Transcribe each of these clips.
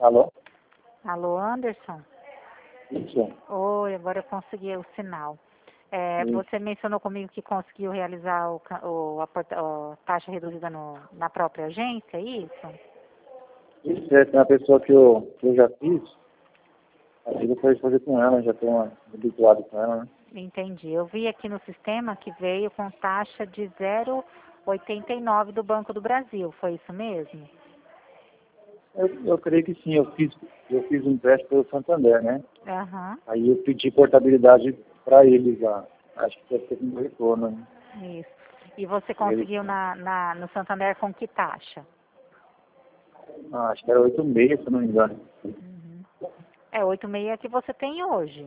Alô? Alô, Anderson? Isso. Oi, agora eu consegui o sinal. Isso. Você mencionou comigo que conseguiu realizar a taxa reduzida na própria agência, é isso? Isso é uma pessoa que eu já fiz. Aí depois fazer com ela, já estou habituado com ela, né? Entendi. Eu vi aqui no sistema que veio com taxa de 0,89 do Banco do Brasil, foi isso mesmo? Eu creio que sim, eu fiz um empréstimo pelo Santander, né? Aham, Aí eu pedi portabilidade para eles lá. Acho que deve ter um retorno, né? isso. E você conseguiu no Santander com que taxa? Acho que era 8,6, se eu não me engano. Uhum. É 8,6 que você tem hoje.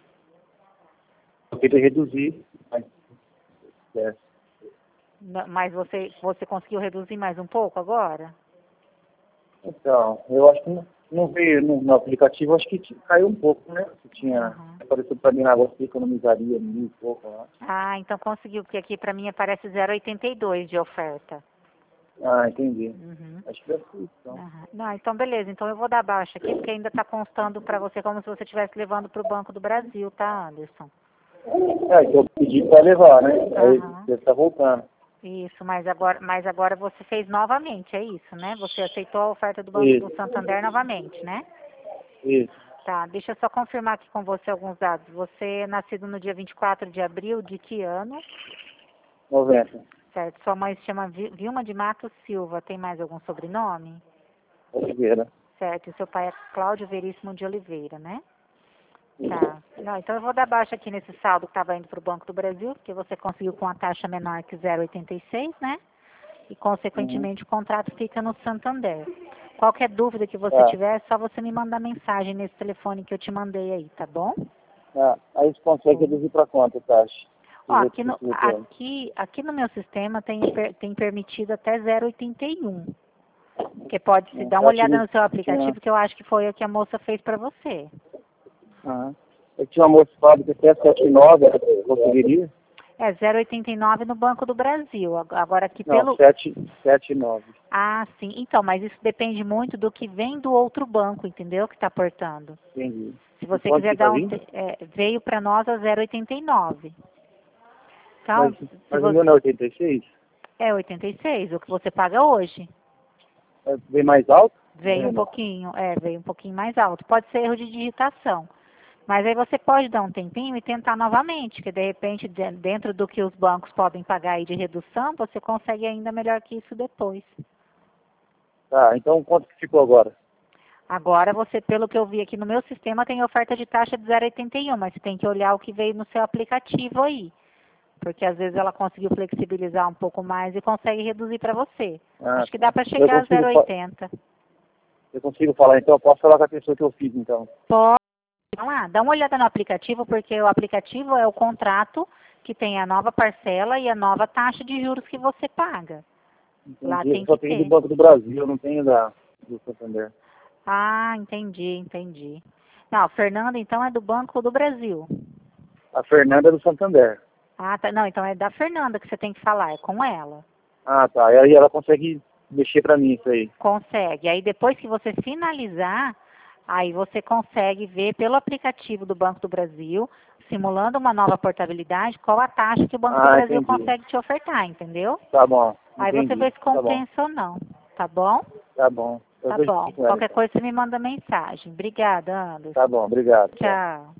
Eu queria reduzir, mas é. Mas você conseguiu reduzir mais um pouco agora? Então, eu acho que não veio no aplicativo, acho que caiu um pouco, né? Que tinha, Aham. apareceu para mim lá, você economizaria 1.000 e pouco lá. Ah, então conseguiu, porque aqui para mim aparece 0,82 de oferta. Ah, entendi. Uhum. Acho que deve ser isso, então. Aham. Não, então beleza. Então eu vou dar baixa aqui, porque ainda está constando para você como se você estivesse levando para o Banco do Brasil, tá, Anderson? Que eu pedi para levar, né? Aí Aham. você está voltando. Isso, mas agora você fez novamente, é isso, né? Você aceitou a oferta do Banco do Isso, Santander novamente, né? isso. Tá, deixa eu só confirmar aqui com você alguns dados. Você é nascido no dia 24 de abril de que ano? 90. Certo. Sua mãe se chama Vilma de Matos Silva. Tem mais algum sobrenome? Oliveira. Certo. E seu pai é Cláudio Veríssimo de Oliveira, né? Tá. Não, então eu vou dar baixa aqui nesse saldo que estava indo para o Banco do Brasil, porque você conseguiu com a taxa menor que 0,86, né? E, Uhum. consequentemente, o contrato fica no Santander. Qualquer dúvida que você Tá. tiver, é só você me mandar mensagem nesse telefone que eu te mandei aí, tá bom? Tá. Aí você consegue reduzir para quanto, taxa? Ó, Os aqui outros no, retornos. aqui no meu sistema tem permitido até 0,81. Porque pode se dar uma Eu olhada tive, no seu tinha, aplicativo, que eu acho que foi o que a moça fez para você. aham. Eu tinha uma moça falado que até 7,9 ela conseguiria. É 0,89 no Banco do Brasil. Agora aqui Não, pelo... 7,9. Ah, sim. Então, mas isso depende muito do que vem do outro banco, entendeu? Que está aportando. Entendi. Se E você quanto quiser que tá dar vindo? veio para nós a 0,89. Então, Mas, se mas o você... meu não é 86? É 86, o que você paga hoje. Vem mais alto? Veio um pouquinho, veio um pouquinho mais alto. Pode ser erro de digitação. Mas aí você pode dar um tempinho e tentar novamente, que de repente, dentro do que os bancos podem pagar aí de redução, você consegue ainda melhor que isso depois. Tá, então quanto que ficou agora? Agora você, pelo que eu vi aqui no meu sistema, tem oferta de taxa de 0,81, mas você tem que olhar o que veio no seu aplicativo aí. Porque às vezes ela conseguiu flexibilizar um pouco mais e consegue reduzir para você. Ah, Acho que dá tá. para chegar a 0,80. Eu consigo falar, então eu posso falar com a pessoa que eu fiz, então. Pode. Vamos lá, dá uma olhada no aplicativo, porque o aplicativo é o contrato que tem a nova parcela e a nova taxa de juros que você paga. Lá Entendi. Eu tem só que tenho do ter. Banco do Brasil, eu não tenho do Santander. Ah, entendi. Não, Fernanda, então é do Banco do Brasil. A Fernanda é do Santander. Ah, tá. Não, então é da Fernanda que você tem que falar, é com ela. Ah, tá. E aí ela consegue mexer pra mim isso aí. Consegue. Aí depois que você finalizar, aí você consegue ver pelo aplicativo do Banco do Brasil, simulando uma nova portabilidade, qual a taxa que o Banco do Ah, Brasil entendi. consegue te ofertar, entendeu? Tá bom, Aí você entendi. vê se Tá bom, compensa ou não, tá bom? tá bom. Eu Tá vejo bom. com ela Qualquer então. coisa você me manda mensagem. Obrigada, Anderson. Tá bom, obrigado. Tchau. Tchau.